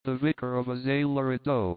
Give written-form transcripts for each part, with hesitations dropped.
The Vicar of Azay-le-Rideau.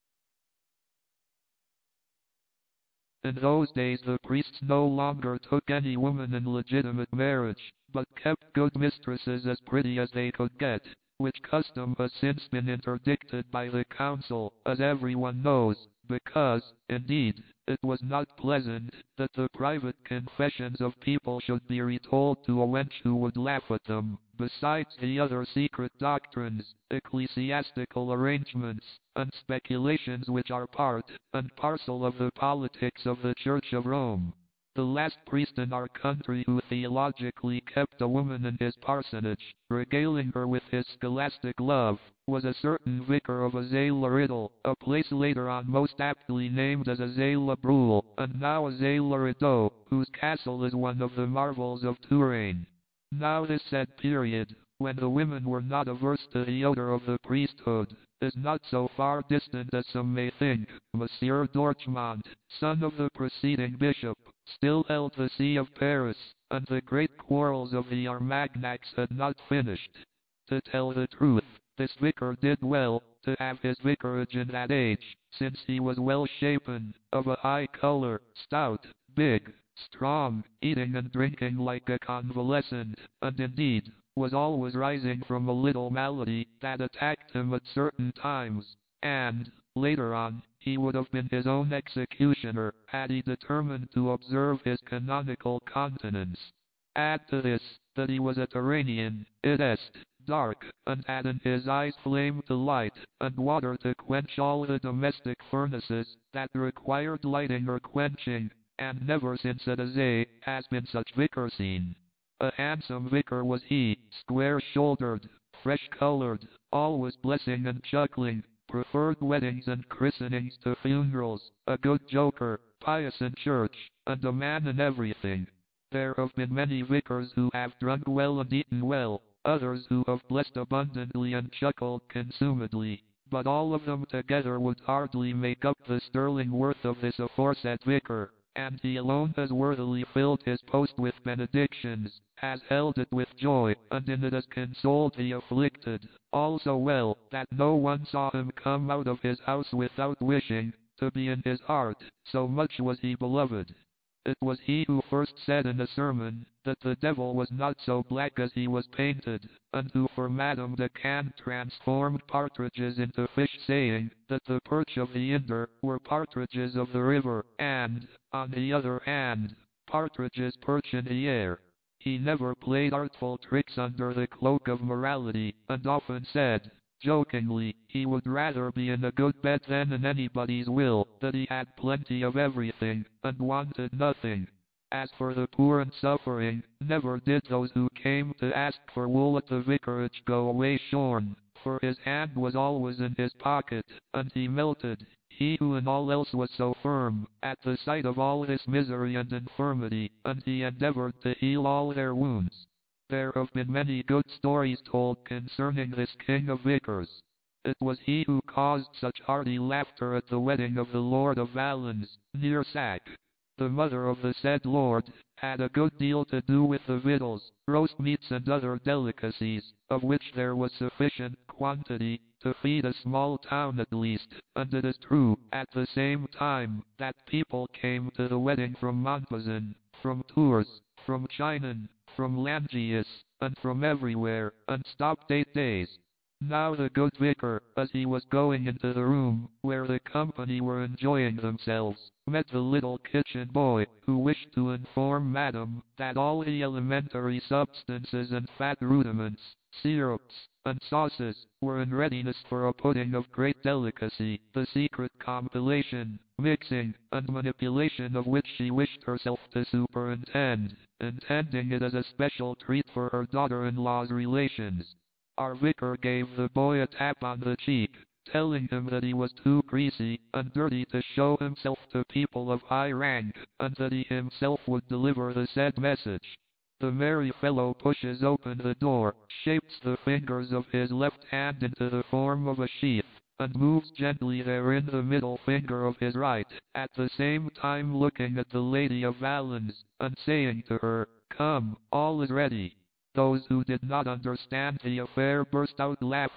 In those days the priests no longer took any woman in legitimate marriage, but kept good mistresses as pretty as they could get, which custom has since been interdicted by the council, as everyone knows, because, indeed, it was not pleasant that the private confessions of people should be retold to a wench who would laugh at them, besides the other secret doctrines, ecclesiastical arrangements, and speculations which are part and parcel of the politics of the Church of Rome. The last priest in our country who theologically kept a woman in his parsonage, regaling her with his scholastic love, was a certain vicar of Azay-le-Rideau, a place later on most aptly named as Azay-le-Brule, and now Azay-le-Rideau, whose castle is one of the marvels of Touraine. Now this said period, when the women were not averse to the odor of the priesthood, is not so far distant as some may think. Monsieur d'Orchemont, son of the preceding bishop, still held the see of Paris, and the great quarrels of the Armagnacs had not finished. To tell the truth, this vicar did well to have his vicarage in that age, since he was well shapen, of a high color, stout, big, strong, eating and drinking like a convalescent, and indeed, was always rising from a little malady that attacked him at certain times, and, later on, he would have been his own executioner, had he determined to observe his canonical continence. Add to this, that he was a Turanian, i.e., dark, and had in his eyes flame to light, and water to quench all the domestic furnaces that required lighting or quenching, and never since at Azay has been such vicar seen. A handsome vicar was he, square-shouldered, fresh-colored, always blessing and chuckling, preferred weddings and christenings to funerals, a good joker, pious in church, and a man in everything. There have been many vicars who have drunk well and eaten well, others who have blessed abundantly and chuckled consumedly, but all of them together would hardly make up the sterling worth of this aforesaid vicar, and he alone has worthily filled his post with benedictions, has held it with joy, and in it has consoled the afflicted, all so well that no one saw him come out of his house without wishing to be in his heart, so much was he beloved. It was he who first said in a sermon that the devil was not so black as he was painted, and who for Madame de Caen transformed partridges into fish, saying that the perch of the Inder were partridges of the river, and, on the other hand, partridges perch in the air. He never played artful tricks under the cloak of morality, and often said, jokingly, he would rather be in a good bed than in anybody's will, that he had plenty of everything, and wanted nothing. As for the poor and suffering, never did those who came to ask for wool at the vicarage go away shorn, for his hand was always in his pocket, and he melted, he who in all else was so firm, at the sight of all this misery and infirmity, and he endeavored to heal all their wounds. There have been many good stories told concerning this king of vicars. It was he who caused such hearty laughter at the wedding of the Lord of Valens, near Sac. The mother of the said lord had a good deal to do with the victuals, roast meats and other delicacies, of which there was sufficient quantity to feed a small town at least, and it is true, at the same time, that people came to the wedding from Montbazon, from Tours, from Chinon, from Langius, and from everywhere, and stopped 8 days. Now the good vicar, as he was going into the room, where the company were enjoying themselves, met the little kitchen boy, who wished to inform Madam that all the elementary substances and fat rudiments, syrups, and sauces, were in readiness for a pudding of great delicacy, the secret compilation, mixing, and manipulation of which she wished herself to superintend, intending it as a special treat for her daughter-in-law's relations. Our vicar gave the boy a tap on the cheek, telling him that he was too greasy and dirty to show himself to people of high rank, and that he himself would deliver the said message. The merry fellow pushes open the door, shapes the fingers of his left hand into the form of a sheath, and moves gently therein the middle finger of his right, at the same time looking at the Lady of Valens, and saying to her, "Come, all is ready." Those who did not understand the affair burst out laughing,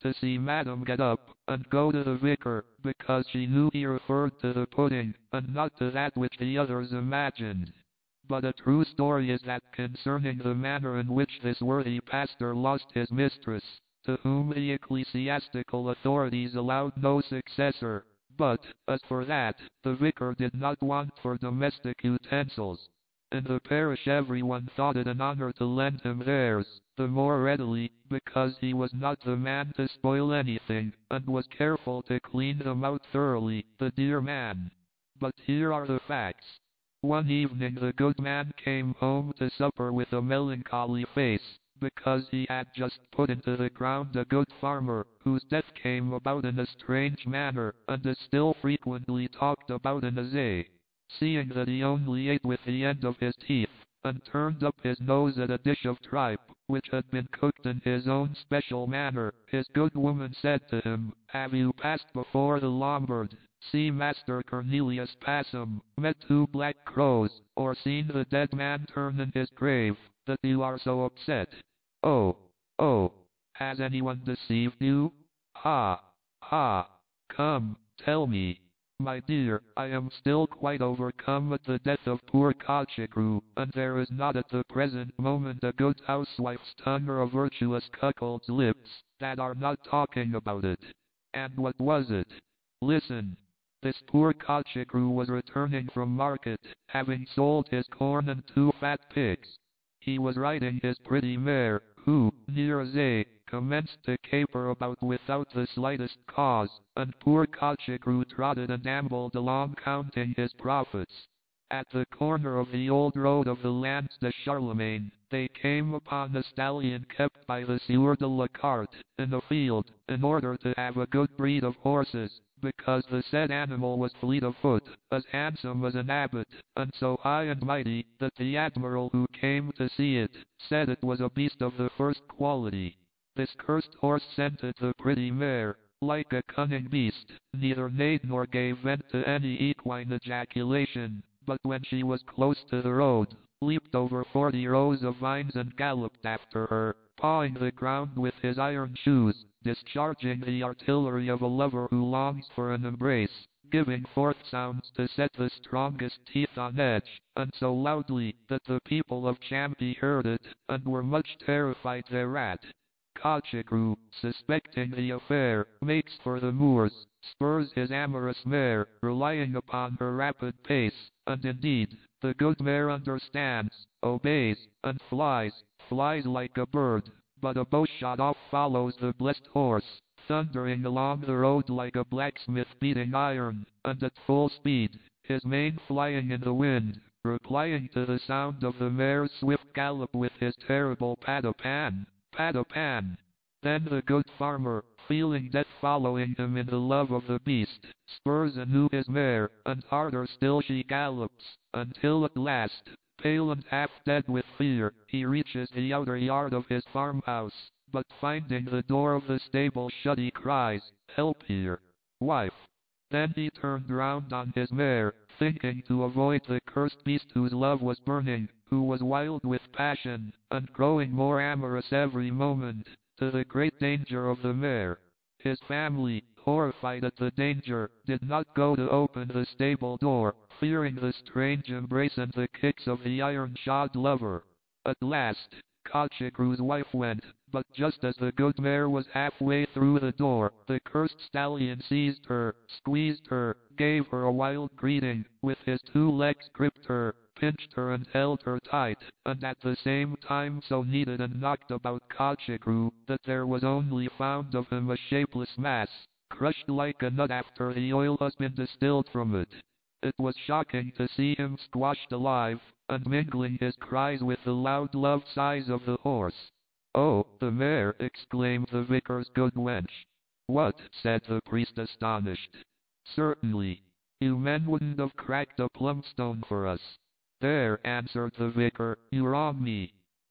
to see Madam get up and go to the vicar, because she knew he referred to the pudding, and not to that which the others imagined. But a true story is that concerning the manner in which this worthy pastor lost his mistress, to whom the ecclesiastical authorities allowed no successor. But, as for that, the vicar did not want for domestic utensils. In the parish everyone thought it an honor to lend him theirs, the more readily, because he was not the man to spoil anything, and was careful to clean them out thoroughly, the dear man. But here are the facts. One evening the good man came home to supper with a melancholy face, because he had just put into the ground a good farmer, whose death came about in a strange manner, and is still frequently talked about in Azay. Seeing that he only ate with the end of his teeth, and turned up his nose at a dish of tripe, which had been cooked in his own special manner, his good woman said to him, "Have you passed before the Lombard, see Master Cornelius Passum, met 2 black crows, or seen the dead man turn in his grave, that you are so upset? Oh, oh, has anyone deceived you? Ha, ha, come, tell me." My dear, I am still quite overcome at the death of poor Cochicru, and there is not at the present moment a good housewife's tongue or a virtuous cuckold's lips, that are not talking about it. And what was it? Listen. This poor Cochicru was returning from market, having sold his corn and 2 fat pigs. He was riding his pretty mare, who, near Azay, commenced to caper about without the slightest cause, and poor Cochicru trotted and ambled along counting his profits. At the corner of the old road of the Landes de Charlemagne, they came upon a stallion kept by the Sieur de la Carte, in a field, in order to have a good breed of horses, because the said animal was fleet of foot, as handsome as an abbot, and so high and mighty, that the admiral who came to see it, said it was a beast of the first quality. This cursed horse scented the pretty mare, like a cunning beast, neither neighed nor gave vent to any equine ejaculation, but when she was close to the road, leaped over 40 rows of vines and galloped after her, pawing the ground with his iron shoes, discharging the artillery of a lover who longs for an embrace, giving forth sounds to set the strongest teeth on edge, and so loudly that the people of Champy heard it, and were much terrified thereat. Cochicru, suspecting the affair, makes for the moors, spurs his amorous mare, relying upon her rapid pace, and indeed, the good mare understands, obeys, and flies like a bird, but a bowshot off follows the blessed horse, thundering along the road like a blacksmith beating iron, and at full speed, his mane flying in the wind, replying to the sound of the mare's swift gallop with his terrible padapan. Padapan. Then the good farmer, feeling death following him in the love of the beast, spurs anew his mare, and harder still she gallops, until at last, pale and half dead with fear, he reaches the outer yard of his farmhouse, but finding the door of the stable shut he cries, "Help here, wife." Then he turned round on his mare, thinking to avoid the cursed beast whose love was burning, who was wild with passion, and growing more amorous every moment, to the great danger of the mare. His family, horrified at the danger, did not go to open the stable door, fearing the strange embrace and the kicks of the iron-shod lover. At last, Cochicru's wife went, but just as the good mare was halfway through the door, the cursed stallion seized her, squeezed her, gave her a wild greeting, with his 2 legs gripped her, pinched her and held her tight, and at the same time so kneaded and knocked about Cochicru, that there was only found of him a shapeless mass, crushed like a nut after the oil has been distilled from it. It was shocking to see him squashed alive, and mingling his cries with the loud love sighs of the horse. "Oh, the mare!" exclaimed the vicar's good wench. "What?" said the priest astonished. "Certainly. You men wouldn't have cracked a plumstone for us." "There," answered the vicar, "you wrong me.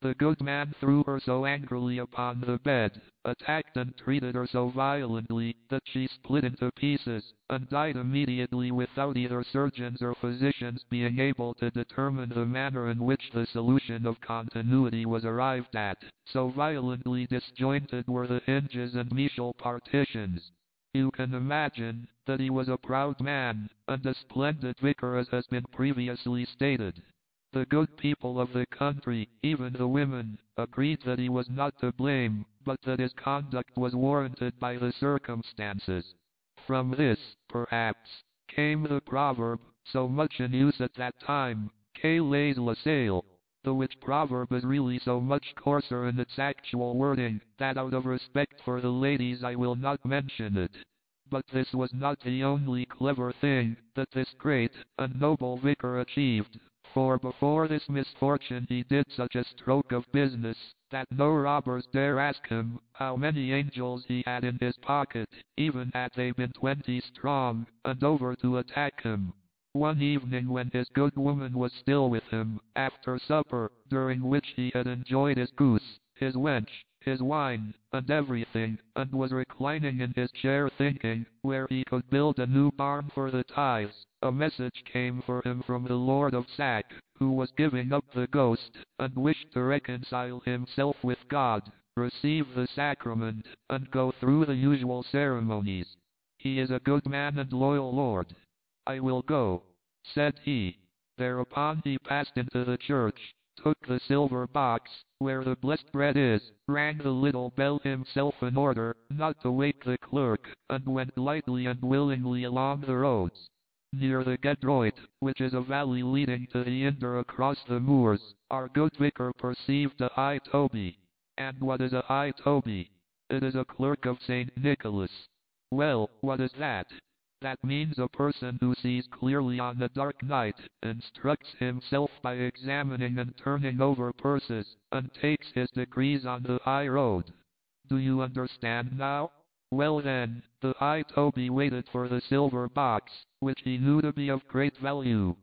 The good man threw her so angrily upon the bed, attacked and treated her so violently, that she split into pieces, and died immediately without either surgeons or physicians being able to determine the manner in which the solution of continuity was arrived at, so violently disjointed were the hinges and meshal partitions. You can imagine that he was a proud man, and a splendid vicar as has been previously stated. The good people of the country, even the women, agreed that he was not to blame, but that his conduct was warranted by the circumstances. From this, perhaps, came the proverb, so much in use at that time, "Que laisse la salle," the which proverb is really so much coarser in its actual wording, that out of respect for the ladies I will not mention it. But this was not the only clever thing that this great and noble vicar achieved. For before this misfortune he did such a stroke of business, that no robbers dare ask him how many angels he had in his pocket, even had they been 20 strong, and over to attack him. One evening when his good woman was still with him, after supper, during which he had enjoyed his goose, his wench, his wine, and everything, and was reclining in his chair thinking where he could build a new barn for the tithes, a message came for him from the Lord of Sac, who was giving up the ghost, and wished to reconcile himself with God, receive the sacrament, and go through the usual ceremonies. He is a good man and loyal lord. "I will go," said he. Thereupon he passed into the church, took the silver box, where the blessed bread is, rang the little bell himself in order not to wake the clerk, and went lightly and willingly along the roads. Near the Gedroit, which is a valley leading to the Inder across the moors, our good vicar perceived a high toby. And what is a high toby? It is a clerk of St. Nicholas. Well, what is that? That means a person who sees clearly on a dark night, instructs himself by examining and turning over purses, and takes his degrees on the high road. Do you understand now? Well then, the high toby waited for the silver box, which he knew to be of great value.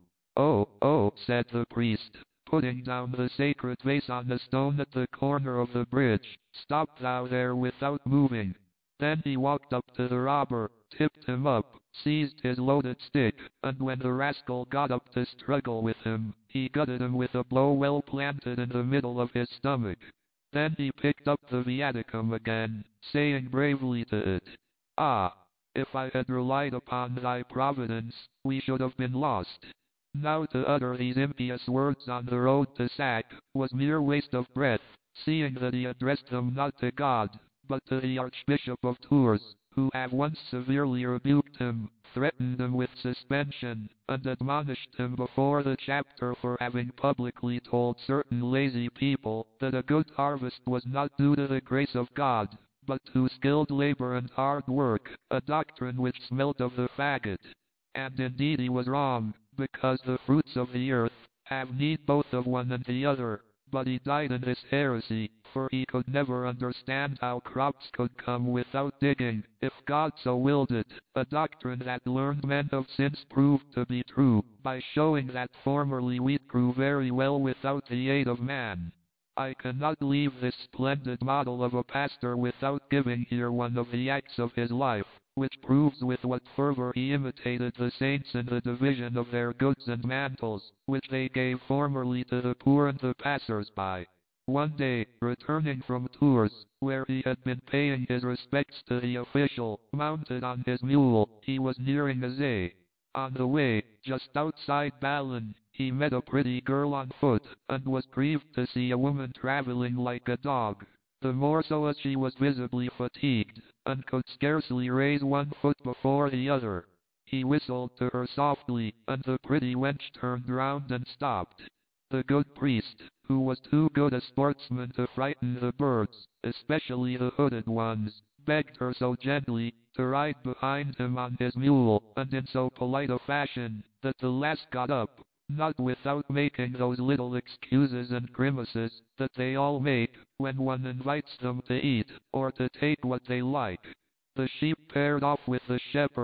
Oh, said the priest, putting down the sacred vase on the stone at the corner of the bridge, stop thou there without moving. Then he walked up to the robber, tipped him up, seized his loaded stick, and when the rascal got up to struggle with him, he gutted him with a blow well planted in the middle of his stomach. Then he picked up the viaticum again, saying bravely to it, "Ah, if I had relied upon thy providence, we should have been lost." Now to utter these impious words on the road to Sac was mere waste of breath, seeing that he addressed them not to God, but to the Archbishop of Tours, who had once severely rebuked him, threatened him with suspension, and admonished him before the chapter for having publicly told certain lazy people that a good harvest was not due to the grace of God, but to skilled labor and hard work, a doctrine which smelt of the faggot. And indeed he was wrong, because the fruits of the earth have need both of one and the other. But he died in his heresy, for he could never understand how crops could come without digging, if God so willed it, a doctrine that learned men have since proved to be true, by showing that formerly wheat grew very well without the aid of man. I cannot leave this splendid model of a pastor without giving here one of the acts of his life, which proves with what fervor he imitated the saints in the division of their goods and mantles, which they gave formerly to the poor and the passers-by. One day, returning from Tours, where he had been paying his respects to the official, mounted on his mule, he was nearing Azay. On the way, just outside Ballon, he met a pretty girl on foot, and was grieved to see a woman traveling like a dog. The more so as she was visibly fatigued, and could scarcely raise one foot before the other. He whistled to her softly, and the pretty wench turned round and stopped. The good priest, who was too good a sportsman to frighten the birds, especially the hooded ones, begged her so gently to ride behind him on his mule, and in so polite a fashion, that the lass got up, not without making those little excuses and grimaces that they all make when one invites them to eat, or to take what they like. The sheep paired off with the shepherd,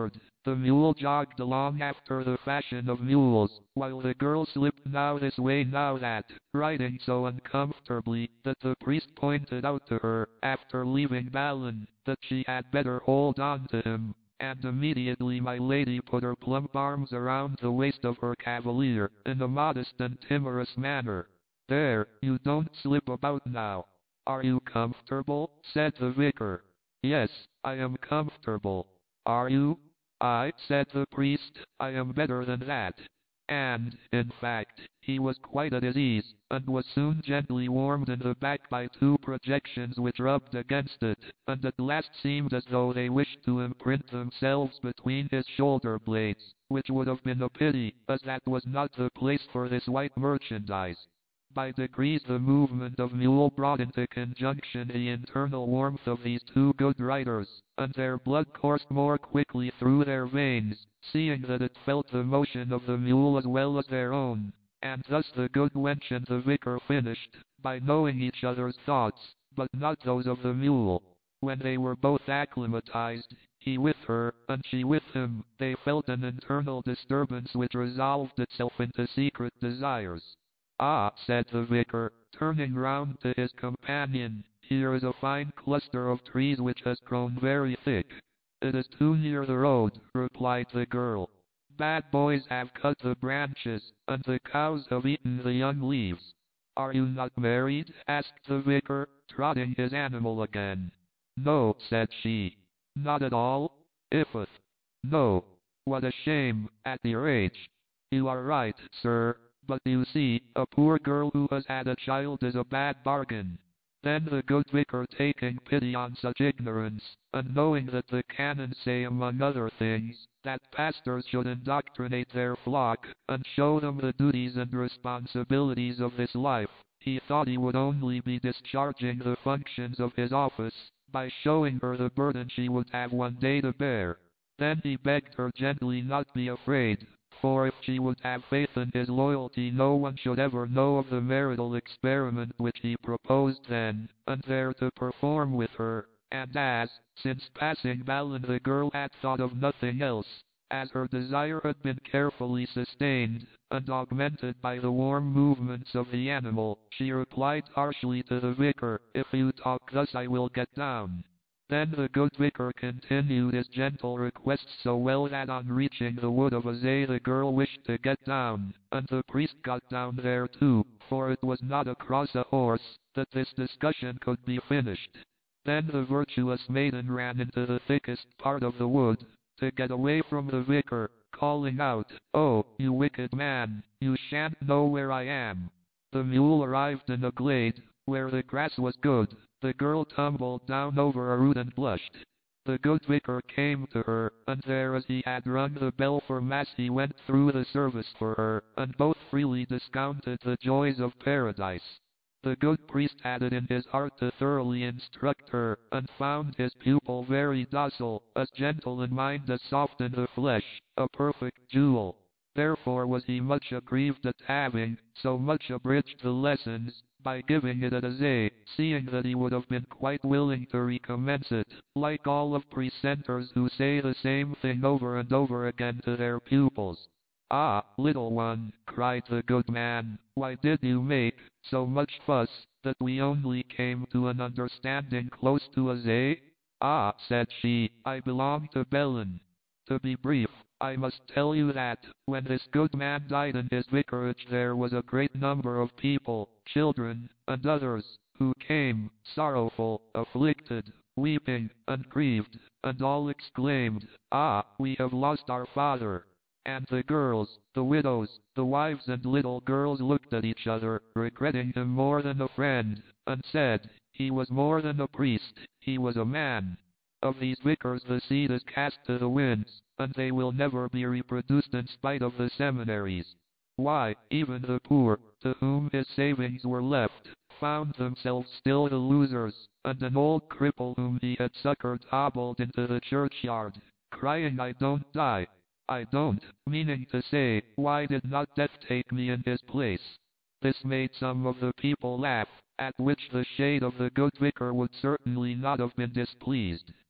The mule jogged along after the fashion of mules, while the girl slipped now this way now that, riding so uncomfortably that the priest pointed out to her, after leaving Balin, that she had better hold on to him, and immediately my lady put her plump arms around the waist of her cavalier, in a modest and timorous manner. "There, you don't slip about now. Are you comfortable?" said the vicar. "Yes, I am comfortable. Are you?" "I," said the priest, "I am better than that." And, in fact, he was quite at his ease, and was soon gently warmed in the back by two projections which rubbed against it, and at last seemed as though they wished to imprint themselves between his shoulder blades, which would have been a pity, as that was not the place for this white merchandise. By degrees the movement of mule brought into conjunction the internal warmth of these two good riders, and their blood coursed more quickly through their veins, seeing that it felt the motion of the mule as well as their own. And thus the good wench and the vicar finished, by knowing each other's thoughts, but not those of the mule. When they were both acclimatized, he with her, and she with him, they felt an internal disturbance which resolved itself into secret desires. "Ah," said the vicar, turning round to his companion, "here is a fine cluster of trees which has grown very thick." "It is too near the road," replied the girl. "Bad boys have cut the branches, and the cows have eaten the young leaves." "Are you not married?" asked the vicar, trotting his animal again. "No," said she. "Not at all?" "Ifth. No." "What a shame, at your age." "You are right, sir. But you see, a poor girl who has had a child is a bad bargain." Then the good vicar, taking pity on such ignorance, and knowing that the canons say among other things, that pastors should indoctrinate their flock, and show them the duties and responsibilities of this life, he thought he would only be discharging the functions of his office, by showing her the burden she would have one day to bear. Then he begged her gently not be afraid, for if she would have faith in his loyalty no one should ever know of the marital experiment which he proposed then and there to perform with her, and as, since passing Balin the girl had thought of nothing else, as her desire had been carefully sustained, and augmented by the warm movements of the animal, she replied harshly to the vicar, "If you talk thus I will get down." Then the good vicar continued his gentle requests so well that on reaching the wood of Azay the girl wished to get down, and the priest got down there too, for it was not across a horse that this discussion could be finished. Then the virtuous maiden ran into the thickest part of the wood, to get away from the vicar, calling out, "Oh, you wicked man, you shan't know where I am." The mule arrived in a glade, where the grass was good. The girl tumbled down over a root and blushed. The good vicar came to her, and there as he had rung the bell for mass he went through the service for her, and both freely discounted the joys of paradise. The good priest had it in his heart to thoroughly instruct her, and found his pupil very docile, as gentle in mind as soft in the flesh, a perfect jewel. Therefore was he much aggrieved at having so much abridged the lessons, by giving it at Azay, seeing that he would have been quite willing to recommence it, like all of precentors who say the same thing over and over again to their pupils. "Ah, little one," cried the good man, "why did you make so much fuss, that we only came to an understanding close to Azay?" "Ah," said she, "I belong to Balin." To be brief, I must tell you that, when this good man died in his vicarage there was a great number of people, children, and others, who came, sorrowful, afflicted, weeping, and grieved, and all exclaimed, "Ah, we have lost our father." And the girls, the widows, the wives and little girls looked at each other, regretting him more than a friend, and said, "He was more than a priest, he was a man." Of these vicars the seed is cast to the winds, and they will never be reproduced in spite of the seminaries. Why, even the poor, to whom his savings were left, found themselves still the losers, and an old cripple whom he had succored hobbled into the churchyard, crying, "I don't die. I don't," meaning to say, "Why did not death take me in his place?" This made some of the people laugh, at which the shade of the good vicar would certainly not have been displeased.